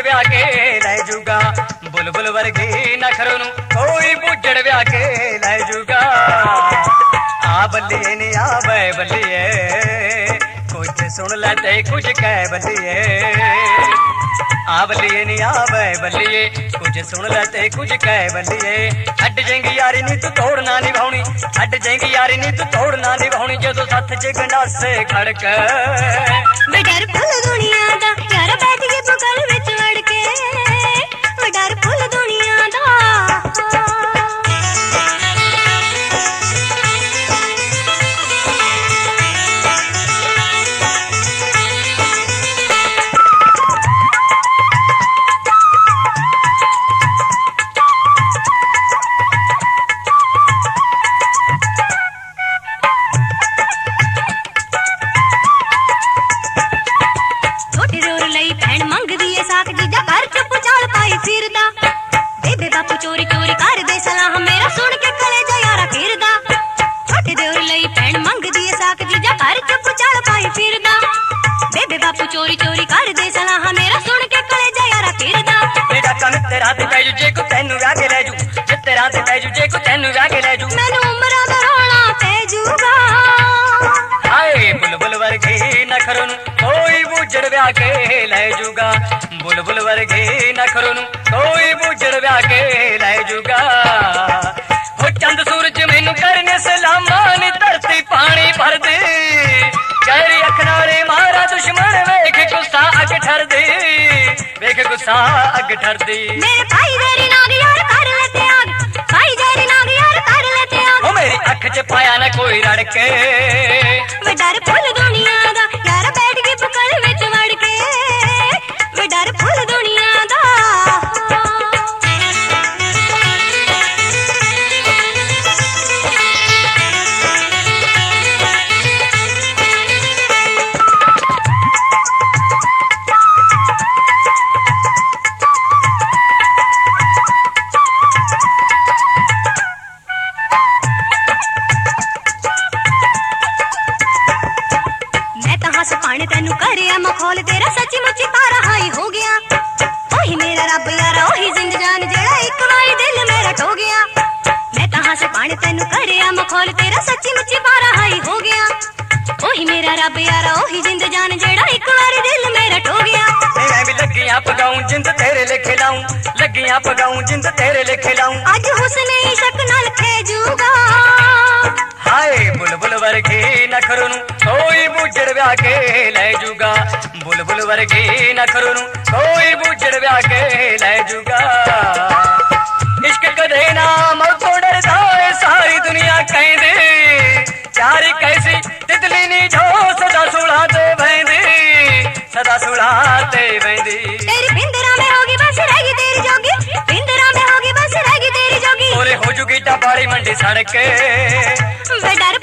ਵਿਆਹ ਕੇ ਲੈ ਜੂਗਾ ਬੁਲਬੁਲ ਵਰਗੀ ਨਖਰ ਨੂੰ ਕੋਈ ਬੁੱਝੜ ਵਿਆਹ ਕੇ ਲੈ ਜੂਗਾ ਆ ਬੱਲੀਏ ਨੀ ਆ ਬੈ ਬੱਲੀਏ ਕੁਝ ਸੁਣ ਲੈ ਤੇ ਕੁਝ ਕਹਿ ਬੱਲੀਏ ਆ ਬੱਲੀਏ ਨੀ ਆ ਬੈ ਬੱਲੀਏ ਕੁਝ ਸੁਣ ਲੈ ਤੇ ਕੁਝ ਕਹਿ ਬੱਲੀਏ ਛੱਡ ਜਾਏਂਗੀ ਯਾਰੀ ਨੀ ਤੂੰ ਤੋੜਨਾ ਨਿਭਾਉਣੀ ਛੱਡ ਜਾਏਂਗੀ ਯਾਰੀ ਨੀ ਤੂੰ ਤੋੜਨਾ ਨਿਭਾਉਣੀ ਜਦੋਂ ਸੱਥ ਚ ਗੰਡਾਸੇ ਖੜਕ ਵੇ ਡਰ ਫੁੱਲ ਦੁਨੀਆ ਦਾ ਯਾਰ ਬੈਠ ਕੇ ਬੁਗਲ ਵਿੱਚ ਵੜ ਕੇ ਵੇ ਡਰ ਫੁੱਲ ਦੁਨੀਆ ਦਾ ਬਾਪੂ ਚੋਰੀ ਚੋਰੀ ਕਰਦੇ ਸਲਾਹ ਮੇਰਾ ਸੁਣ ਕੇ ਕਲੇਜਾ ਯਾਰਾ ਫਿਰਦਾ ਛੋਟੇ ਦਿਓਰ ਲਈ ਭੈਣ ਮੰਗਦੀ ਏ ਸਾਕ ਜੀਜਾ ਘਰ ਚੁੱਪ ਚਾਲ ਪਾਈ ਫਿਰਦਾ ਬੇਬੇ ਬਾਪੂ ਚੋਰੀ ਚੋਰੀ ਕਰਦੇ ਸਲਾਹ ਮੇਰਾ ਸੁਣ ਕੇ ਕਲੇਜਾ ਯਾਰਾ ਫਿਰਦਾ ਮੇਰਾ ਕੰਨ ਤੇਰਾ ਤੇ ਪੈ ਜੂ ਜੇ ਕੋ ਤੈਨੂੰ ਵਿਆਹ ਕੇ ਲੈ ਜੂ ਜੇ ਤੇਰਾ ਤੇ ਪੈ ਜੂ ਜੇ ਕੋ ਤੈਨੂੰ ਵਿਆਹ ਕੇ ਲੈ ਜੂ ਮੈਨੂੰ ਉਮਰਾਂ ਦਾ ਰੋਣਾ ਪੈ ਜੂਗਾ ਹਾਏ ਬੁਲਬੁਲ ਵਰਗੀ ਨਖਰ ਨੂੰ ਕੋਈ ਬੁੱਝੜ ਵਿਆਹ ਕੇ ਲੈ ਜੂਗਾ ਬੁਲਬੁਲ ਵਰਗੀ ਨਖਰ ਨੂੰ ਕੋਈ ਬੁੱਝੜ ਵਿਆਹ ਕੇ ਲੈ ਜੂਗਾ ਹੋ ਚੰਦ ਸੂਰਜ ਮੈਨੂੰ ਕਰਨੇ ਸਲਾਮਾਂ ਨੀ ਧਰਤੀ ਪਾਣੀ ਭਰਦੀ ਗਹਿਰੀ ਅੱਖ ਨਾਲੇ ਮਾਰਾ ਦੁਸ਼ਮਣ ਵੇਖ ਗੁੱਸਾ ਅੱਗ ਠਰਦੀ ਵੇਖ ਗੁੱਸਾ ਅੱਗ ਠਰਦੀ ਮੇਰੇ ਭਾਈ ਤੇਰੀ ਨਾਗ ਯਾਰ ਕਰ ਲੈ ਤੇ ਆਗ ਭਾਈ ਤੇਰੀ ਨਾਗ ਯਾਰ ਕਰ ਲੈ ਤੇ ਆਗ ਉਹ ਮੇਰੀ ਅੱਖ 'ਚ ਪਾਇਆ ਨਾ ਕੋਈ ਰੜ ਕੇ ਵੇ ਡਰ ਫੁੱਲ ਦੁਨੀਆ ਦਾ ਯਾਰ ਬੈਠ ਕੇ ਬੁਕਲ ਵਿੱਚ ਵੜ ਕੇ ਵੇ ਡਰ ਫੁੱਲ ਦੁਨੀਆ ਦਾ ਪਾਣੀ ਤੈਨੂੰ ਕਰਿਆ ਮਖੌਲ ਤੇਰਾ ਸੱਚੀ ਮੁੱਚੀ ਪਾਰਾ ਹਾਈ ਹੋ ਗਿਆ ਉਹੀ ਮੇਰਾ ਰੱਬ ਯਾਰਾ ਉਹੀ ਜ਼ਿੰਦਜਾਨ ਜਿਹੜਾ ਇੱਕ ਵਾਰੀ ਦਿਲ ਮੇਰਾ ਟੋ ਗਿਆ ਮੈਂ ਤਾਂ ਹੱਸ ਪਾਣੀ ਤੈਨੂੰ ਕਰਿਆ ਮਖੌਲ ਤੇਰਾ ਸੱਚੀ ਮੁੱਚੀ ਪਾਰਾ ਹਾਈ ਹੋ ਗਿਆ ਉਹੀ ਮੇਰਾ ਰੱਬ ਯਾਰਾ ਉਹੀ ਜ਼ਿੰਦਜਾਨ ਜਿਹੜਾ ਇੱਕ ਵਾਰੀ ਦਿਲ ਮੇਰਾ ਟੋ ਗਿਆ ਮੈਂ ਵੀ ਲੱਗੀਆਂ ਪਗਾਉਂ ਜਿੰਦ ਤੇਰੇ ਲਿਖੇ ਲਾਉਂ ਲੱਗੀਆਂ ਪਗਾਉਂ ਜਿੰਦ ਤੇਰੇ ਲਿਖੇ ਲਾਉਂ ਅੱਜ ਹੁਸਨੇ ਇਸ਼ਕ ਨਾਲ ਖੇ ਜੂਗਾ ਹਾਏ ਬੁਲਬੁਲ ਵਰਗੀ ਨਖਰ ਨੂੰ ਕੋਈ ਬੁੱਝੜ ਵਿਆਹ ਕੇ ਲੈ ਜੂਗਾ ਬੁਲਬੁਲ ਵਰਗੀ ਨਖਰ ਨੂੰ ਕੋਈ ਬੁੱਝੜ ਵਿਆਹ ਕੇ ਲੈ ਜੂਗਾ ਇਸ਼ਕ ਕਦੇ ਨਾ ਮੌਤੋਂ ਡਰਦਾ ਏ ਸਾਰੀ ਦੁਨੀਆ ਕਹਿੰਦੀ ਚਾਰੀ ਕੈਸੀ ਤਿਤਲੀ ਨੀ ਜੋ ਸਦਾ ਸੁਲਾ ਤੇ ਬੈਂਦੀ ਸਦਾ ਸੁਲਾ ਤੇ ਬੈਂਦੀ ਤੇਰੀ ਪਿੰਦਰਾ ਮੈਂ ਹੋਗੀ ਬਸ ਰਹਿ ਗਈ ਤੇਰੀ ਜੋਗੀ ਪਿੰਦਰਾ ਮੈਂ ਹੋਗੀ ਬਸ ਰਹਿ ਗਈ ਤੇਰੀ ਜੋਗੀ ਓਰੇ ਹੋ ਜੂਗੀ ਟਾਪਾਲੀ ਮੰਡੀ ਸੜਕ ਵੇ ਡਰ